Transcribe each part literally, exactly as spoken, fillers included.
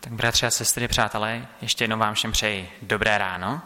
Tak bratři a sestry, přátelé, ještě jednou vám všem přeji dobré ráno.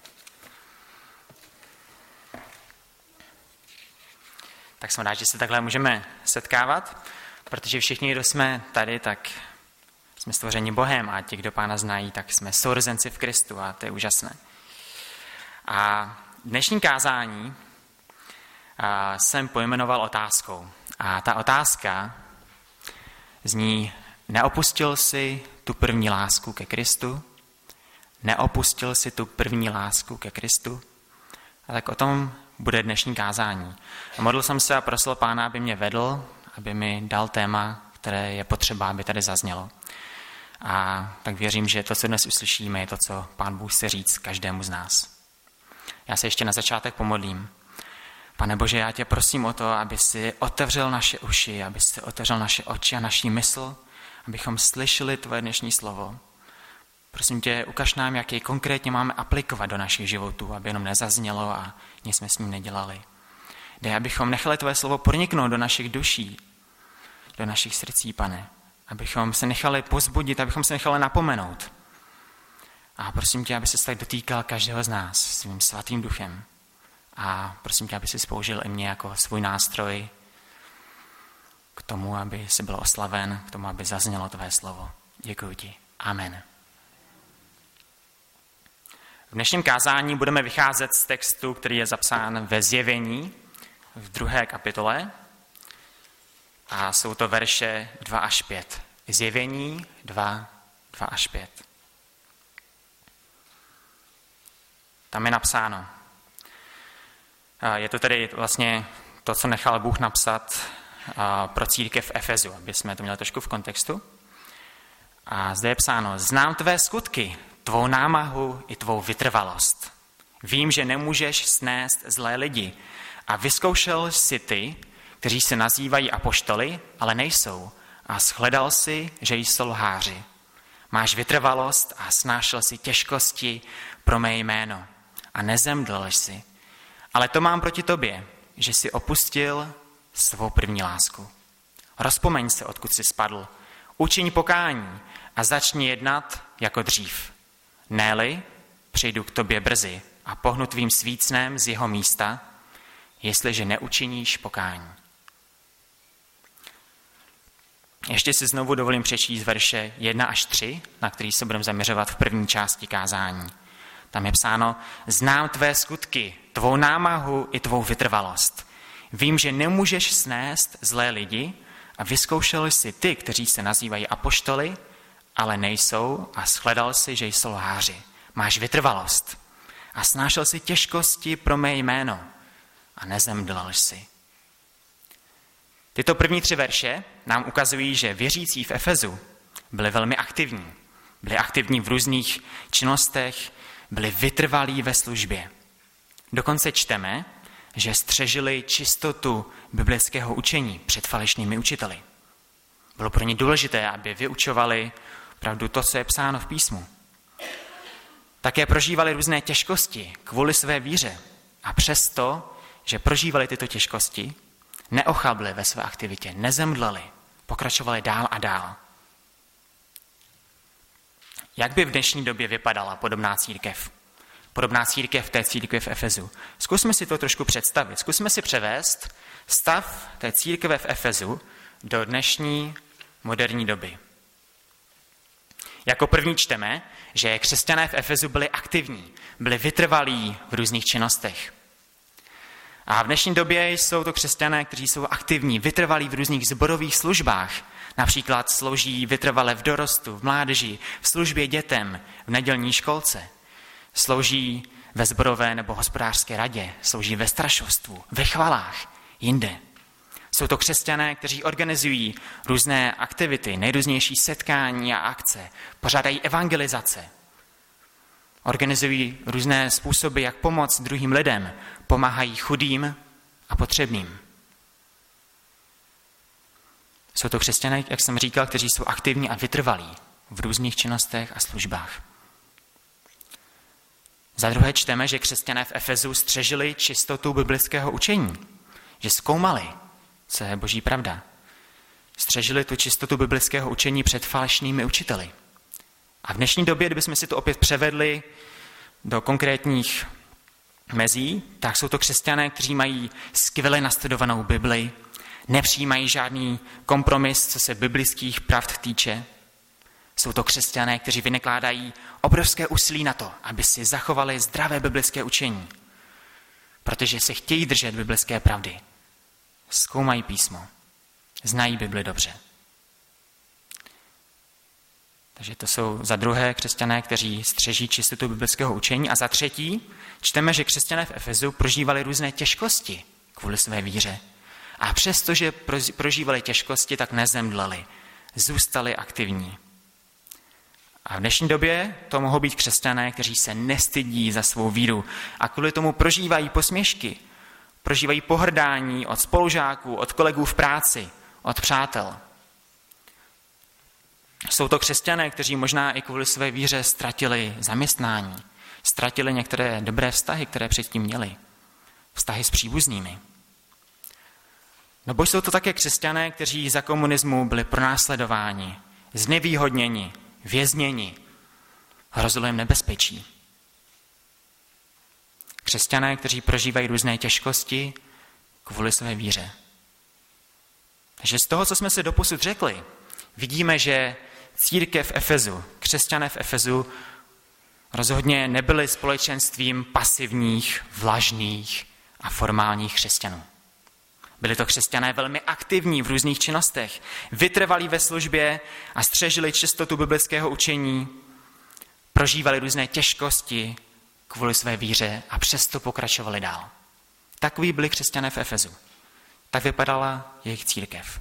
Tak jsem rád, že se takhle můžeme setkávat, protože všichni, kdo jsme tady, tak jsme stvořeni Bohem a ti, kdo Pána znají, tak jsme sourozenci v Kristu a to je úžasné. A dnešní kázání jsem pojmenoval otázkou. A ta otázka zní: neopustil jsi tu první lásku ke Kristu? Neopustil jsi tu první lásku ke Kristu? A tak o tom bude dnešní kázání. A modlil jsem se a prosil Pána, aby mě vedl, aby mi dal téma, které je potřeba, aby tady zaznělo. A tak věřím, že to, co dnes uslyšíme, je to, co Pán Bůh chce říct každému z nás. Já se ještě na začátek pomodlím. Pane Bože, já tě prosím o to, aby si otevřel naše uši, aby si otevřel naše oči a naší mysl, abychom slyšeli tvoje dnešní slovo. Prosím tě, ukaž nám, jak jej konkrétně máme aplikovat do našich životů, aby jenom nezaznělo a nic jsme s ním nedělali. Dej, abychom nechali tvoje slovo proniknout do našich duší, do našich srdcí, Pane. Abychom se nechali pozbudit, abychom se nechali napomenout. A prosím tě, aby se tak dotýkal každého z nás svým svatým duchem. A prosím tě, aby si použil i mě jako svůj nástroj k tomu, aby si byl oslaven, k tomu, aby zaznělo tvé slovo. Děkuji ti. Amen. V dnešním kázání budeme vycházet z textu, který je zapsán ve Zjevení v druhé kapitole. A jsou to verše dva až pět. Zjevení dva, dva až pět. Tam je napsáno. Je to tedy vlastně to, co nechal Bůh napsat pro církev v Efezu, aby jsme to měli trošku v kontextu. A zde je psáno: znám tvé skutky, tvou námahu i tvou vytrvalost. Vím, že nemůžeš snést zlé lidi a vyzkoušel jsi ty, kteří se nazývají apoštoly, ale nejsou, a shledal si, že jsou lháři. Máš vytrvalost a snášel si těžkosti pro mé jméno a nezemdlel jsi. Ale to mám proti tobě, že jsi opustil svou první lásku. Rozpomeň se, odkud jsi spadl. Učiň pokání a začni jednat jako dřív. Ne-li, přijdu k tobě brzy a pohnu tvým svícnem z jeho místa, jestliže neučiníš pokání. Ještě si znovu dovolím přečíst verše jedna až tři, na který se budeme zaměřovat v první části kázání. Tam je psáno: znám tvé skutky, tvou námahu i tvou vytrvalost. Vím, že nemůžeš snést zlé lidi a vyzkoušel jsi ty, kteří se nazývají apoštoly, ale nejsou, a shledal si, že jsou lháři. Máš vytrvalost a snášel si těžkosti pro mé jméno a nezemdlel jsi. Tyto první tři verše nám ukazují, že věřící v Efezu byli velmi aktivní. Byli aktivní v různých činnostech, byli vytrvalí ve službě. Dokonce čteme, že střežili čistotu biblického učení před falešnými učiteli. Bylo pro ně důležité, aby vyučovali opravdu to, co je psáno v písmu. Také prožívali různé těžkosti kvůli své víře a přesto, že prožívali tyto těžkosti, neochabli ve své aktivitě, nezemdleli, pokračovali dál a dál. Jak by v dnešní době vypadala podobná církev? Podobná církev té církve v Efezu. Zkusme si to trošku představit. Zkusme si převést stav té církve v Efezu do dnešní moderní doby. Jako první čteme, že křesťané v Efezu byli aktivní, byli vytrvalí v různých činnostech. A v dnešní době jsou to křesťané, kteří jsou aktivní, vytrvalí v různých sborových službách. Například slouží vytrvale v dorostu, v mládeži, v službě dětem, v nedělní školce. Slouží ve sborové nebo hospodářské radě, slouží ve strašovstvu, ve chvalách, jinde. Jsou to křesťané, kteří organizují různé aktivity, nejrůznější setkání a akce, pořádají evangelizace, organizují různé způsoby, jak pomoct druhým lidem, pomáhají chudým a potřebným. Jsou to křesťané, jak jsem říkal, kteří jsou aktivní a vytrvalí v různých činnostech a službách. Za druhé čteme, že křesťané v Efezu střežili čistotu biblického učení, že zkoumali, co je boží pravda. Střežili tu čistotu biblického učení před falešnými učiteli. A v dnešní době, kdybychom si to opět převedli do konkrétních mezí, tak jsou to křesťané, kteří mají skvěle nastudovanou Bibli, nepřijímají žádný kompromis, co se biblických pravd týče. Jsou to křesťané, kteří vynakládají obrovské úsilí na to, aby si zachovali zdravé biblické učení, protože se chtějí držet biblické pravdy. Zkoumají písmo, znají Bibli dobře. Takže to jsou za druhé křesťané, kteří střeží čistotu biblického učení. A za třetí čteme, že křesťané v Efezu prožívali různé těžkosti kvůli své víře. A přestože prožívali těžkosti, tak nezemdleli, zůstali aktivní. A v dnešní době to mohou být křesťané, kteří se nestydí za svou víru a kvůli tomu prožívají posměšky, prožívají pohrdání od spolužáků, od kolegů v práci, od přátel. Jsou to křesťané, kteří možná i kvůli své víře ztratili zaměstnání, ztratili některé dobré vztahy, které předtím měli, vztahy s příbuznými. Nebo jsou to také křesťané, kteří za komunismu byli pronásledováni, znevýhodněni, vězněni, hrozilo jim nebezpečí. Křesťané, kteří prožívají různé těžkosti kvůli své víře. Takže z toho, co jsme si doposud řekli, vidíme, že církev v Efezu, křesťané v Efezu rozhodně nebyli společenstvím pasivních, vlažných a formálních křesťanů. Byli to křesťané velmi aktivní v různých činnostech, vytrvalí ve službě a střežili čistotu biblického učení, prožívali různé těžkosti kvůli své víře a přesto pokračovali dál. Takoví byli křesťané v Efezu. Tak vypadala jejich církev.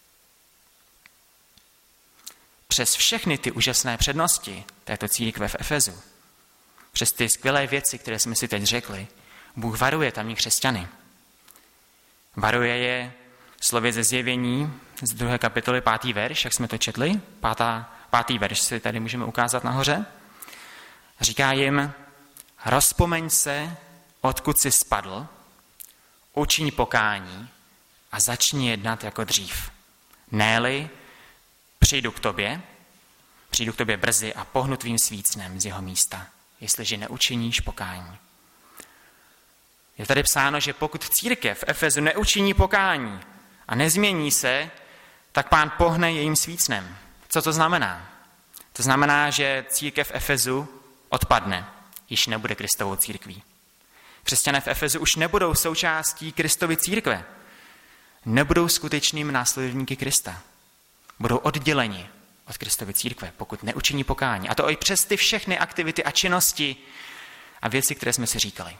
Přes všechny ty úžasné přednosti této církve v Efezu, přes ty skvělé věci, které jsme si teď řekli, Bůh varuje tamní křesťany. Varuje je slovy ze Zjevení z druhé kapitoly pátý verš, jak jsme to četli. Pátá, pátý verš si tady můžeme ukázat nahoře. Říká jim, rozpomeň se, odkud jsi spadl, učiň pokání a začni jednat jako dřív. Ne-li, přijdu k tobě, přijdu k tobě brzy a pohnu tvým svícnem z jeho místa, jestliže neučiníš pokání. Je tady psáno, že pokud církev v Efezu neučiní pokání a nezmění se, tak Pán pohne jejím svícnem. Co to znamená? To znamená, že církev v Efezu odpadne, již nebude Kristovou církví. Křesťané v Efezu už nebudou součástí Kristovy církve. Nebudou skutečnými následovníky Krista. Budou odděleni od Kristovy církve, pokud neučiní pokání. A to i přes ty všechny aktivity a činnosti a věci, které jsme si říkali.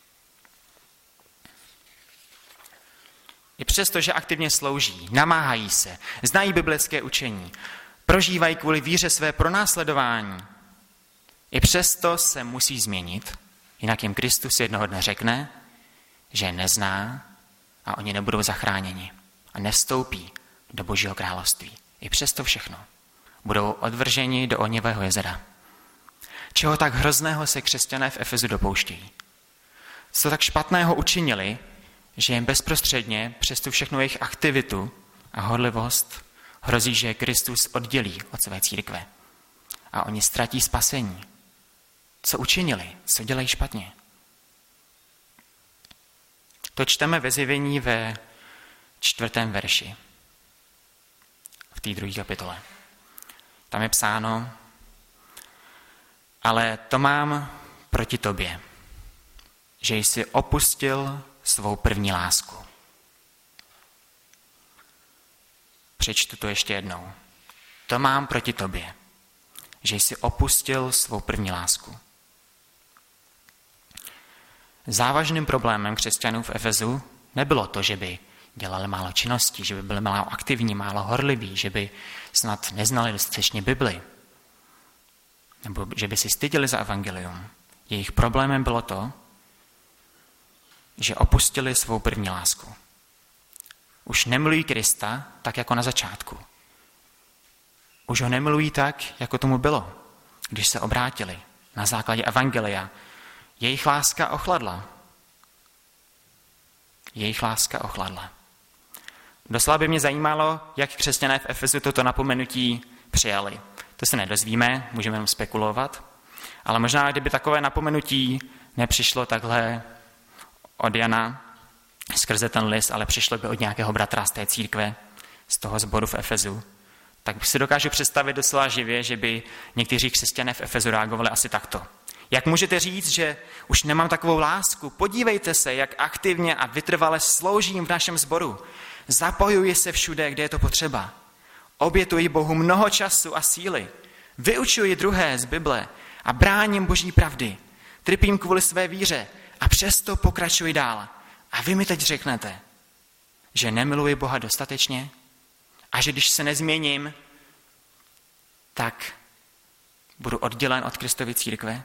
I přesto, že aktivně slouží, namáhají se, znají biblické učení, prožívají kvůli víře své pronásledování, i přesto se musí změnit, jinak jim Kristus jednoho dne řekne, že je nezná a oni nebudou zachráněni a nevstoupí do Božího království. I přesto všechno budou odvrženi do ohnivého jezera. Čeho tak hrozného se křesťané v Efezu dopouštějí? Co tak špatného učinili, že jim bezprostředně přes tu všechnu jejich aktivitu a horlivost hrozí, že Kristus oddělí od své církve a oni ztratí spasení. Co učinili? Co dělají špatně? To čteme ve Zjevení ve čtvrtém verši, v té druhé kapitole. Tam je psáno, ale to mám proti tobě, že jsi opustil svou první lásku. Přečtu to ještě jednou. To mám proti tobě, že jsi opustil svou první lásku. Závažným problémem křesťanů v Efezu nebylo to, že by dělali málo činností, že by byli málo aktivní, málo horliví, že by snad neznali dostatečně Bibli, nebo že by si styděli za evangelium. Jejich problémem bylo to, že opustili svou první lásku. Už nemilují Krista tak, jako na začátku. Už ho nemilují tak, jako tomu bylo, když se obrátili na základě evangelia. Jejich láska ochladla. Jejich láska ochladla. Doslova by mě zajímalo, jak křesťané v Efezu toto napomenutí přijali. To se nedozvíme, můžeme jenom spekulovat, ale možná, kdyby takové napomenutí nepřišlo takhle od Jana skrze ten list, ale přišlo by od nějakého bratra z té církve, z toho sboru v Efezu, tak si dokážu představit docela živě, že by někteří křesťané v Efezu reagovali asi takto. Jak můžete říct, že už nemám takovou lásku? Podívejte se, jak aktivně a vytrvale sloužím v našem sboru. Zapojuji se všude, kde je to potřeba. Obětuji Bohu mnoho času a síly. Vyučuji druhé z Bible a bráním Boží pravdy. Trpím kvůli své víře a přesto pokračuji dál. A vy mi teď řeknete, že nemiluji Boha dostatečně a že když se nezměním, tak budu oddělen od Kristovy církve?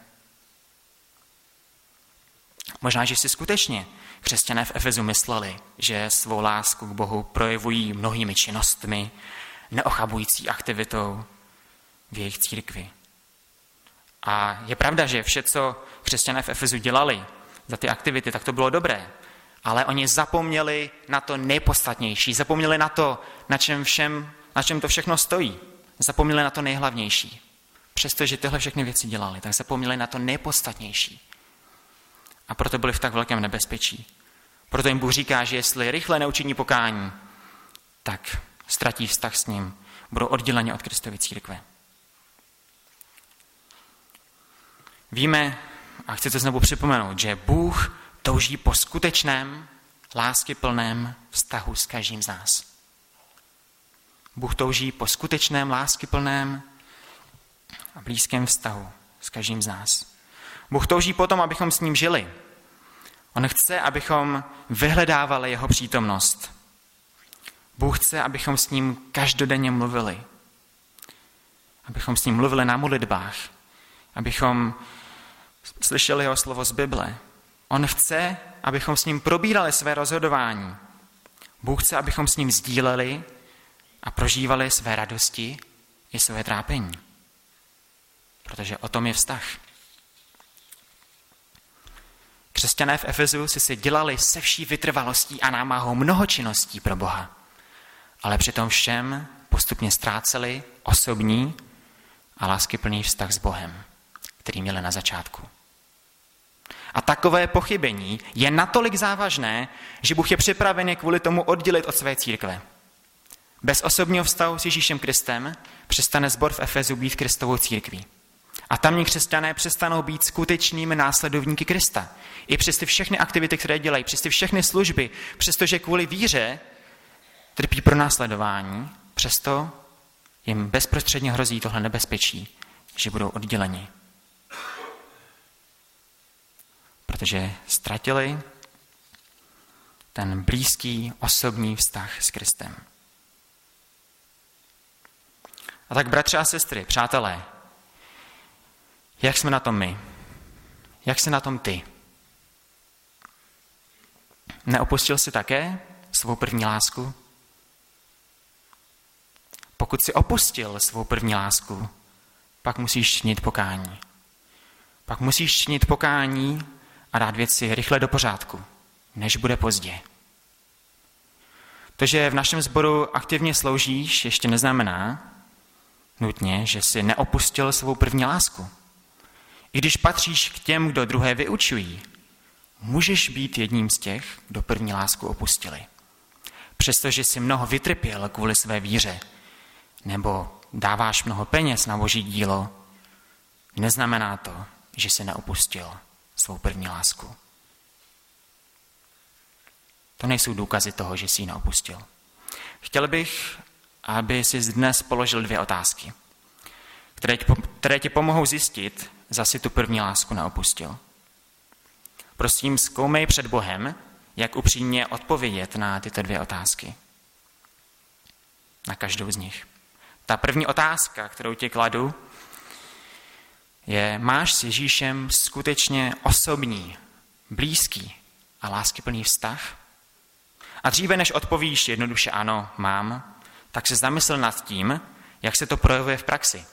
Možná, že si skutečně křesťané v Efezu mysleli, že svou lásku k Bohu projevují mnohými činnostmi, neochabující aktivitou v jejich církvi. A je pravda, že vše, co křesťané v Efezu dělali za ty aktivity, tak to bylo dobré. Ale oni zapomněli na to nejpodstatnější, zapomněli na to, na čem, všem, na čem to všechno stojí. Zapomněli na to nejhlavnější. Přestože tyhle všechny věci dělali, tak zapomněli na to nejpodstatnější. A proto byli v tak velkém nebezpečí. Proto jim Bůh říká, že jestli rychle neučiní pokání, tak ztratí vztah s ním, budou odděleni od Kristovy církve. Víme, a chci to znovu připomenout, že Bůh touží po skutečném, láskyplném vztahu s každým z nás. Bůh touží po skutečném, láskyplném a blízkém vztahu s každým z nás. Bůh touží potom, abychom s ním žili. On chce, abychom vyhledávali jeho přítomnost. Bůh chce, abychom s ním každodenně mluvili. Abychom s ním mluvili na modlitbách. Abychom slyšeli jeho slovo z Bible. On chce, abychom s ním probírali své rozhodování. Bůh chce, abychom s ním sdíleli a prožívali své radosti i své trápení. Protože o tom je vztah. Křesťané v Efezu si si dělali se vší vytrvalostí a námahou mnoho činností pro Boha. Ale přitom všem postupně ztráceli osobní a láskyplný vztah s Bohem, který měli na začátku. A takové pochybení je natolik závažné, že Bůh je připraven je kvůli tomu oddělit od své církve. Bez osobního vztahu s Ježíšem Kristem přestane sbor v Efezu být Kristovou církví. A tamní křesťané přestanou být skutečnými následovníky Krista. I přes ty všechny aktivity, které dělají, přes ty všechny služby, přestože kvůli víře trpí pronásledování, přesto jim bezprostředně hrozí tohle nebezpečí, že budou odděleni. Protože ztratili ten blízký osobní vztah s Kristem. A tak, bratři a sestry, přátelé, jak jsme na tom my? Jak jsi na tom ty? Neopustil jsi také svou první lásku? Pokud jsi opustil svou první lásku, pak musíš činit pokání. Pak musíš činit pokání a dát věci rychle do pořádku, než bude pozdě. To, že v našem sboru aktivně sloužíš, ještě neznamená nutně, že jsi neopustil svou první lásku. I když patříš k těm, kdo druhé vyučují, můžeš být jedním z těch, kdo první lásku opustili. Přestože jsi mnoho vytrpěl kvůli své víře, nebo dáváš mnoho peněz na Boží dílo, neznamená to, že jsi neopustil svou první lásku. To nejsou důkazy toho, že jsi ji neopustil. Chtěl bych, aby jsi dnes položil dvě otázky, které ti, které ti pomohou zjistit, zda jsi tu první lásku neopustil. Prosím, zkoumej před Bohem, jak upřímně odpovědět na tyto dvě otázky. Na každou z nich. Ta první otázka, kterou ti kladu, je, máš s Ježíšem skutečně osobní, blízký a láskyplný vztah? A dříve, než odpovíš jednoduše ano, mám, tak se zamysl nad tím, jak se to projevuje v praxi.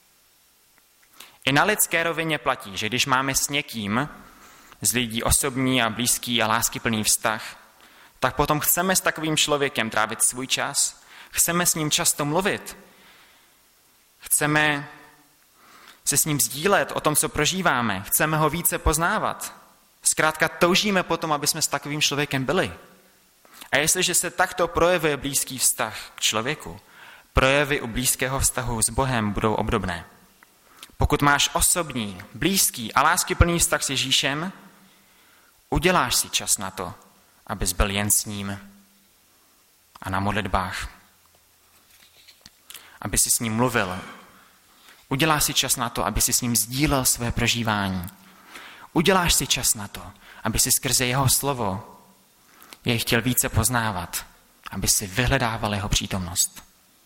I na lidské rovině platí, že když máme s někým z lidí osobní a blízký a láskyplný vztah, tak potom chceme s takovým člověkem trávit svůj čas, chceme s ním často mluvit, Chceme se s ním sdílet o tom, co prožíváme. Chceme ho více poznávat. Zkrátka toužíme potom, aby jsme s takovým člověkem byli. A jestliže se takto projevuje blízký vztah k člověku, projevy u blízkého vztahu s Bohem budou obdobné. Pokud máš osobní, blízký a láskyplný vztah s Ježíšem, uděláš si čas na to, abys byl jen s ním a na modlitbách. Aby si s ním mluvil. Uděláš si čas na to, aby si s ním sdílel své prožívání. Uděláš si čas na to, aby si skrze jeho slovo jej chtěl více poznávat, aby si vyhledával jeho přítomnost.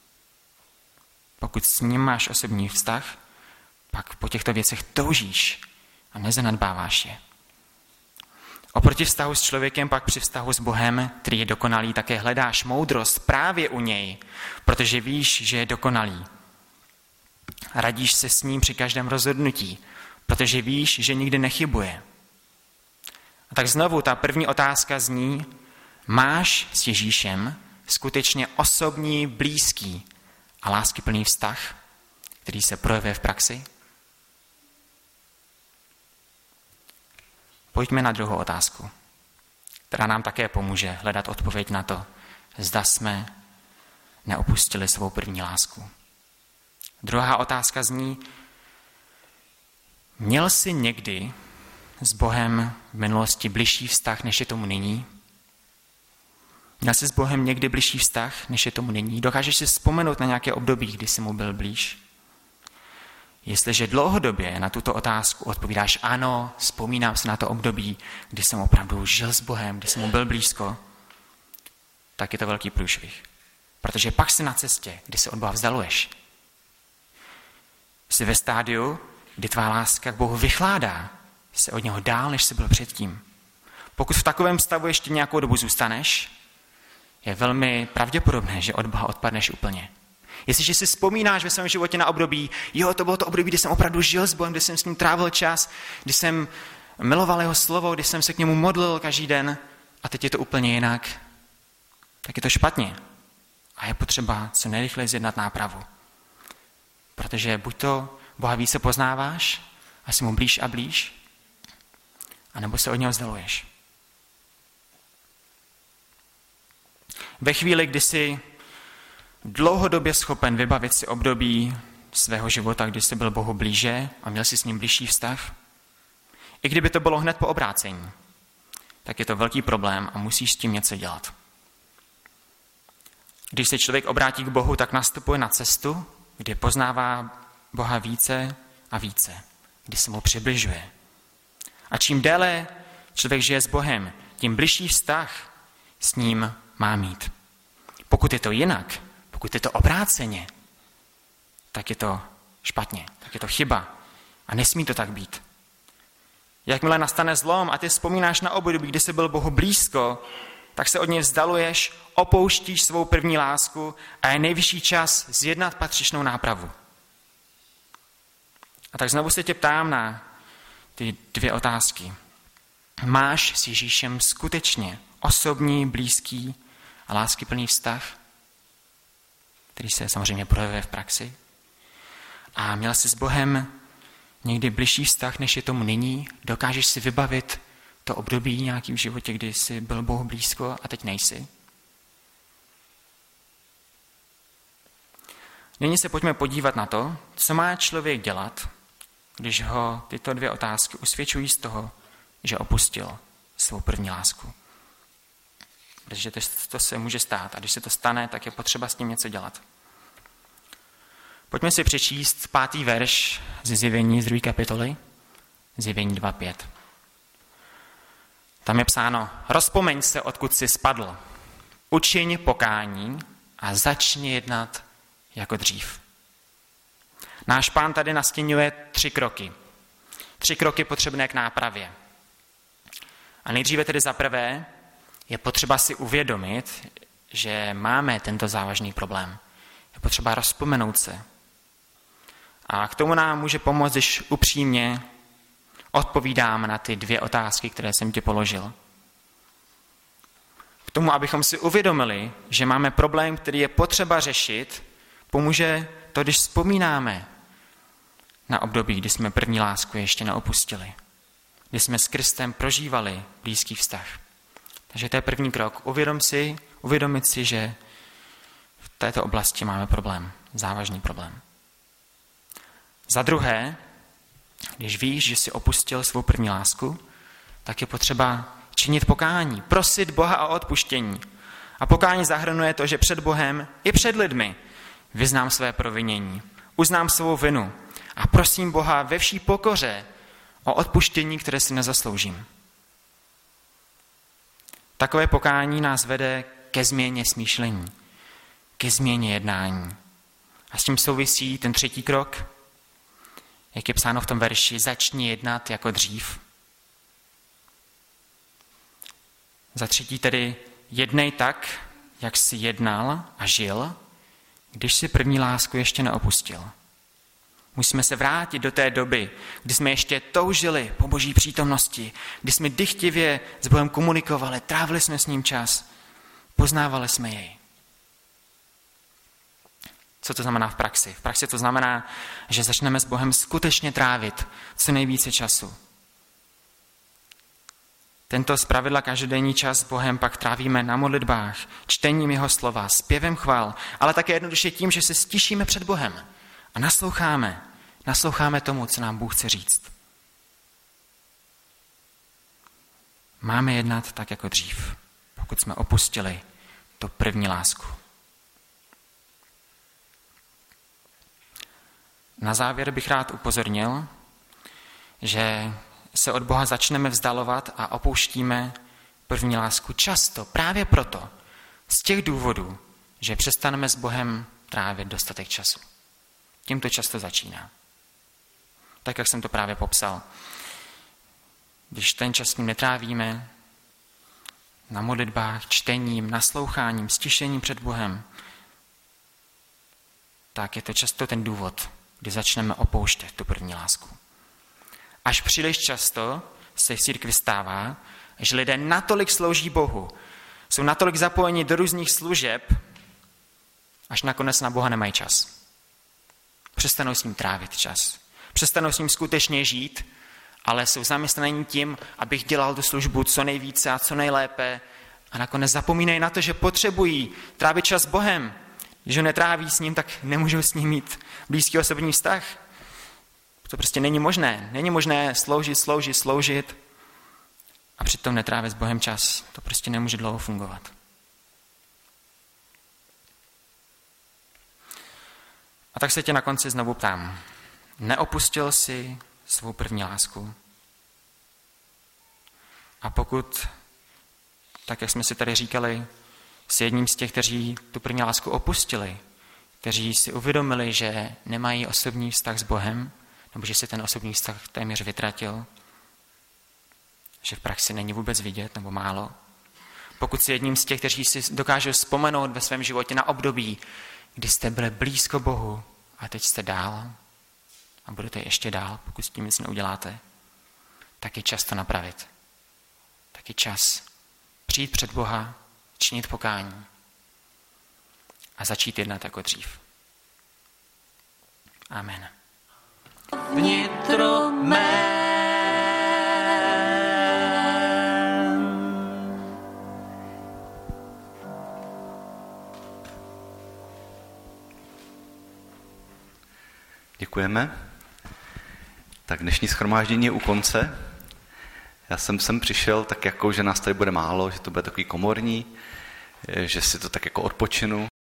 Pokud s ním máš osobní vztah, pak po těchto věcech toužíš a nezanedbáváš je. Oproti vztahu s člověkem pak při vztahu s Bohem, který je dokonalý, také hledáš moudrost právě u něj, protože víš, že je dokonalý. Radíš se s ním při každém rozhodnutí, protože víš, že nikdy nechybuje. A tak znovu ta první otázka zní, máš s Ježíšem skutečně osobní, blízký a láskyplný vztah, který se projevuje v praxi? Pojďme na druhou otázku, která nám také pomůže hledat odpověď na to, zda jsme neopustili svou první lásku. Druhá otázka zní, měl jsi někdy s Bohem v minulosti bližší vztah, než je tomu nyní? Měl jsi s Bohem někdy bližší vztah, než je tomu nyní? Dokážeš si vzpomenout na nějaké období, kdy jsi mu byl blíž? Jestliže dlouhodobě na tuto otázku odpovídáš ano, vzpomínám se na to období, kdy jsem opravdu žil s Bohem, kdy jsem mu byl blízko, tak je to velký průšvih. Protože pak jsi na cestě, kdy se od Boha vzdaluješ. Jsi ve stádiu, kdy tvá láska k Bohu vychládá, jsi od něho dál, než jsi byl předtím. Pokud v takovém stavu ještě nějakou dobu zůstaneš, je velmi pravděpodobné, že od Boha odpadneš úplně. Jestliže si vzpomínáš ve svém životě na období, jo, to bylo to období, kdy jsem opravdu žil s Bohem, kdy jsem s ním trávil čas, kdy jsem miloval jeho slovo, kdy jsem se k němu modlil každý den a teď je to úplně jinak, tak je to špatně. A je potřeba co nejrychleji zjednat nápravu. Protože buď to Boha více poznáváš a jsi mu blíž a blíž, anebo se od něho vzdaluješ. Ve chvíli, kdy jsi dlouhodobě schopen vybavit si období svého života, kdy jsi byl Bohu blíže a měl si s ním blížší vztah, i kdyby to bylo hned po obrácení, tak je to velký problém a musíš s tím něco dělat. Když se člověk obrátí k Bohu, tak nastupuje na cestu, kdy poznává Boha více a více, kdy se mu přibližuje. A čím déle člověk žije s Bohem, tím bližší vztah s ním má mít. Pokud je to jinak, pokud je to obráceně, tak je to špatně, tak je to chyba a nesmí to tak být. Jakmile nastane zlom a ty vzpomínáš na období, kdy jsi byl Bohu blízko, tak se od něj vzdaluješ, opouštíš svou první lásku a je nejvyšší čas zjednat patřičnou nápravu. A tak znovu se tě ptám na ty dvě otázky. Máš s Ježíšem skutečně osobní, blízký a láskyplný vztah, který se samozřejmě projevuje v praxi? A měl jsi s Bohem někdy bližší vztah, než je tomu nyní? Dokážeš si vybavit to období nějaký v životě, kdy jsi byl Bohu blízko a teď nejsi? Nyní se pojďme podívat na to, co má člověk dělat, když ho tyto dvě otázky usvědčují z toho, že opustil svou první lásku. Protože to, to se může stát a když se to stane, tak je potřeba s tím něco dělat. Pojďme si přečíst pátý verš ze Zjevení z druhé kapitoly, Zjevení dva pět. Tam je psáno, rozpomeň se, odkud jsi spadl, učiň pokání a začni jednat jako dřív. Náš Pán tady nastěňuje tři kroky. Tři kroky potřebné k nápravě. A nejdříve tedy za prvé je potřeba si uvědomit, že máme tento závažný problém. Je potřeba rozpomenout se. A k tomu nám může pomoct, když upřímně odpovídám na ty dvě otázky, které jsem ti položil. K tomu, abychom si uvědomili, že máme problém, který je potřeba řešit, pomůže to, když vzpomínáme na období, kdy jsme první lásku ještě neopustili, kdy jsme s Kristem prožívali blízký vztah. Takže to je první krok. Uvědom si, uvědomit si, že v této oblasti máme problém, závažný problém. Za druhé, když víš, že jsi opustil svou první lásku, tak je potřeba činit pokání, prosit Boha o odpuštění. A pokání zahrnuje to, že před Bohem i před lidmi vyznám své provinění, uznám svou vinu a prosím Boha ve vší pokoře o odpuštění, které si nezasloužím. Takové pokání nás vede ke změně smýšlení, ke změně jednání. A s tím souvisí ten třetí krok, jak je psáno v tom verši, začni jednat jako dřív. Za třetí tedy jednej tak, jak jsi jednal a žil, když si první lásku ještě neopustil. Musíme se vrátit do té doby, kdy jsme ještě toužili po Boží přítomnosti, kdy jsme dychtivě s Bohem komunikovali, trávili jsme s ním čas, poznávali jsme jej. Co to znamená v praxi? V praxi to znamená, že začneme s Bohem skutečně trávit co nejvíce času. Tento zpravidla každodenní čas s Bohem pak trávíme na modlitbách, čtením jeho slova, zpěvem chval, ale také jednoduše tím, že se stišíme před Bohem a nasloucháme, nasloucháme tomu, co nám Bůh chce říct. Máme jednat tak jako dřív, pokud jsme opustili tu první lásku. Na závěr bych rád upozornil, že se od Boha začneme vzdalovat a opouštíme první lásku často právě proto, z těch důvodů, že přestaneme s Bohem trávit dostatek času. Tím to často začíná. Tak, jak jsem to právě popsal. Když ten čas s ním netrávíme, na modlitbách, čtením, nasloucháním, stišením před Bohem, tak je to často ten důvod, kdy začneme opouštět tu první lásku. Až příliš často se v církvi stává, že lidé natolik slouží Bohu, jsou natolik zapojeni do různých služeb, až nakonec na Boha nemají čas. Přestanou s ním trávit čas. Přestanou s ním skutečně žít, ale jsou zaměstnaní tím, abych dělal tu službu co nejvíce a co nejlépe a nakonec zapomínají na to, že potřebují trávit čas s Bohem. Když ho netráví s ním, tak nemůžou s ním mít blízký osobní vztah. To prostě není možné. Není možné sloužit, sloužit, sloužit a přitom netrávit s Bohem čas. To prostě nemůže dlouho fungovat. A tak se tě na konci znovu ptám. Neopustil jsi svou první lásku? A pokud, tak jak jsme si tady říkali, jsi jedním z těch, kteří tu první lásku opustili, kteří si uvědomili, že nemají osobní vztah s Bohem, nebo že si ten osobní vztah téměř vytratil, že v praxi není vůbec vidět, nebo málo. Pokud jsi jedním z těch, kteří si dokážou vzpomenout ve svém životě na období, kdy jste byli blízko Bohu a teď jste dál a budete ještě dál, pokud s tím nic neuděláte, tak je čas to napravit. Tak je čas přijít před Boha, činit pokání a začít jednat jako dřív. Amen. Vnitro mé. Děkujeme. Tak dnešní shromáždění je u konce. Já jsem sem přišel tak jako, že nás tady bude málo, že to bude takový komorní, že si to tak jako odpočinu.